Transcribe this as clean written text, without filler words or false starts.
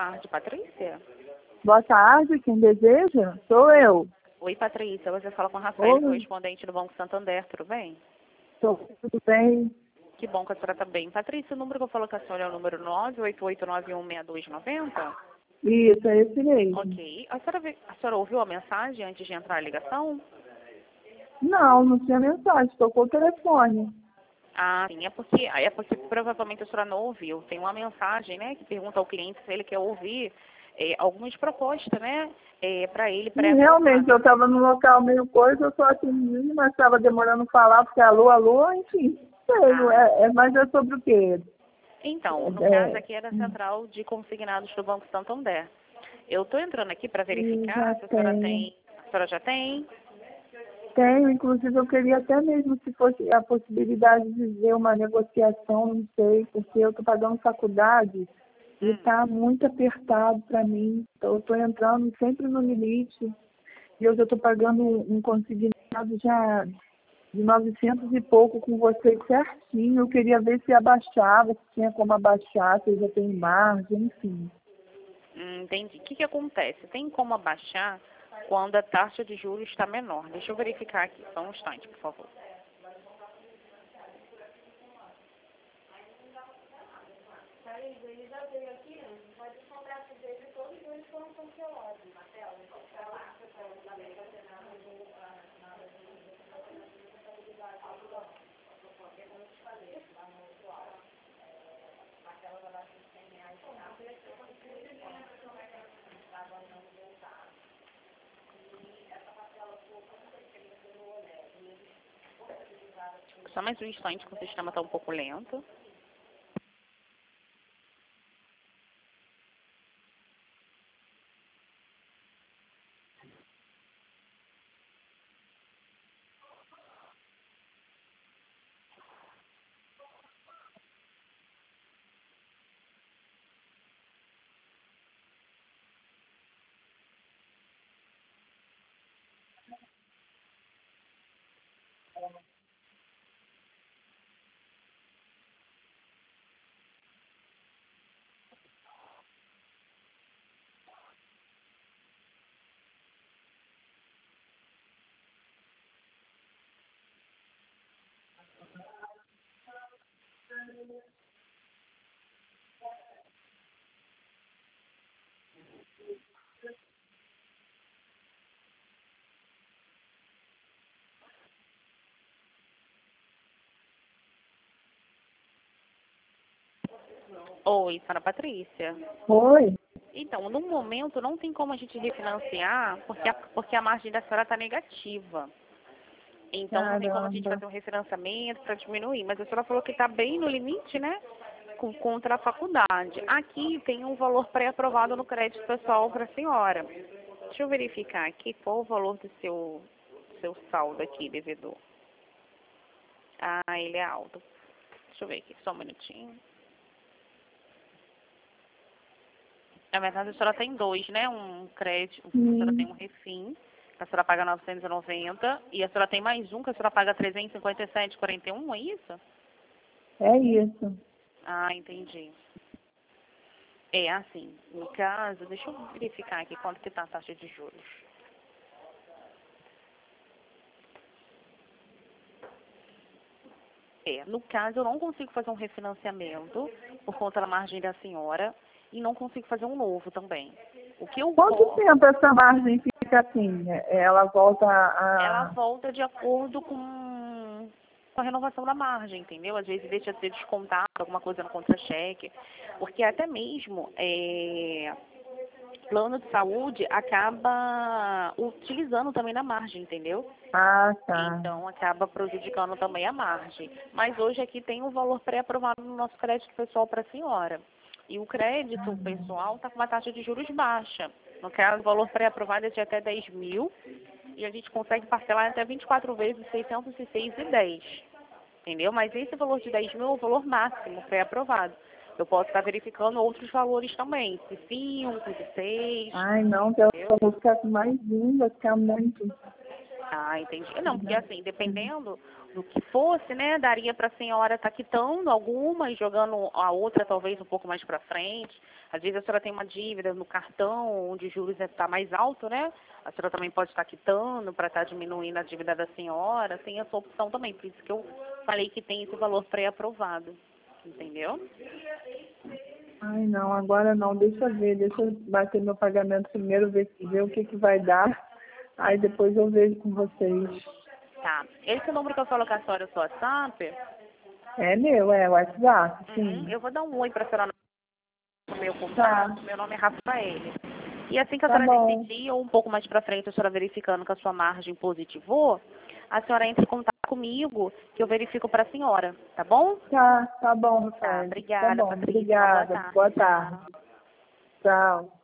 tarde, Patrícia. Boa tarde, quem deseja? Sou eu. Oi, Patrícia. Você fala com a Rafael, Oi. correspondente do Banco Santander, tudo bem? Tudo bem? Que bom que a senhora está bem. Patrícia, o número que eu falo com a senhora é o número 988916290? Isso, é esse mesmo. Ok. A senhora ouviu a mensagem antes de entrar a ligação? Não tinha mensagem, tocou o telefone. Ah, sim, é porque provavelmente a senhora não ouviu. Tem uma mensagem, né, que pergunta ao cliente se ele quer ouvir algumas propostas, né, para ele E realmente, eu pré-aprovadas. estava no local meio coisa, eu só atendi, mas estava demorando falar, porque alô, enfim. Sei, mas é sobre o quê? Então, no caso aqui é da Central de Consignados do Banco Santander. Eu estou entrando aqui para Já verificar se a senhora tenho. tem. A senhora já tem? Tenho, inclusive eu queria até mesmo se fosse a possibilidade de ver uma negociação, não sei, porque eu estou pagando faculdade e está muito apertado para mim. Então, eu estou entrando sempre no limite e eu já estou pagando um consignado já de 900 e pouco com vocês certinho. Eu queria ver se abaixava, se tinha como abaixar, se já tem margem, enfim. Entendi. O que acontece? Tem como abaixar quando a taxa de juros está menor. Deixa eu verificar aqui, só um instante, por favor. Só mais um instante que o sistema está um pouco lento. Oi, senhora Patrícia. Oi? Então, no momento não tem como a gente refinanciar porque a margem da senhora está negativa. Então não tem como a gente Caramba. fazer um refinanciamento para diminuir. Mas a senhora falou que está bem no limite, né? Contra a faculdade. Aqui tem um valor pré-aprovado no crédito pessoal para a senhora. Deixa eu verificar aqui qual o valor do seu saldo aqui, devedor. Ah, ele é alto. Deixa eu ver aqui, só um minutinho. Na verdade, a senhora tem dois, né? Um crédito, a senhora tem um refim, que a senhora paga 990, e a senhora tem mais um, que a senhora paga 357,41, é isso? É isso. Ah, entendi. É assim, no caso, deixa eu verificar aqui quanto que está a taxa de juros. No caso, eu não consigo fazer um refinanciamento por conta da margem da senhora e não consigo fazer um novo também. O que eu Quanto posso... tempo essa margem fica assim? Ela volta Ela a... volta de acordo com a renovação da margem, entendeu? Às vezes deixa de ser descontado alguma coisa no contra-cheque, porque até mesmo plano de saúde acaba utilizando também na margem, entendeu? Ah, tá. Então acaba prejudicando também a margem. Mas hoje aqui tem um valor pré-aprovado no nosso crédito pessoal para a senhora. E o crédito pessoal está com uma taxa de juros baixa. No caso, o valor pré-aprovado é de até 10 mil e a gente consegue parcelar até 24 vezes 606,10. Entendeu? Mas esse valor de 10 mil é o valor máximo pré-aprovado. Eu posso estar verificando outros valores também, de 5, de 6. Ai, não, que eu vou ficar com mais um, vai ficar muito. Ah, entendi. Não, porque assim, dependendo do que fosse, né, daria para a senhora estar quitando alguma e jogando a outra talvez um pouco mais para frente. Às vezes a senhora tem uma dívida no cartão, onde os juros está mais alto, né? A senhora também pode estar quitando para estar diminuindo a dívida da senhora. Tem essa opção também, por isso que eu falei que tem esse valor pré-aprovado. Entendeu? Ai, não, agora não, deixa eu ver, deixa eu bater meu pagamento primeiro, ver o que que vai dar. Aí depois eu vejo com vocês. Tá. Esse número que eu falo com a senhora é o seu WhatsApp? É meu, é WhatsApp, Uhum. sim. Eu vou dar um oi para a senhora no meu Tá, contato. Meu nome é Rafael. E assim que a tá senhora bom. decidir, ou um pouco mais para frente, a senhora verificando que a sua margem positivou, a senhora entra em contato comigo, que eu verifico para a senhora, tá bom? Tá bom, Tá, Rafael. Tá obrigada, bom, Patrícia. Uma boa obrigada. tarde. Boa Tchau. tarde. Tchau.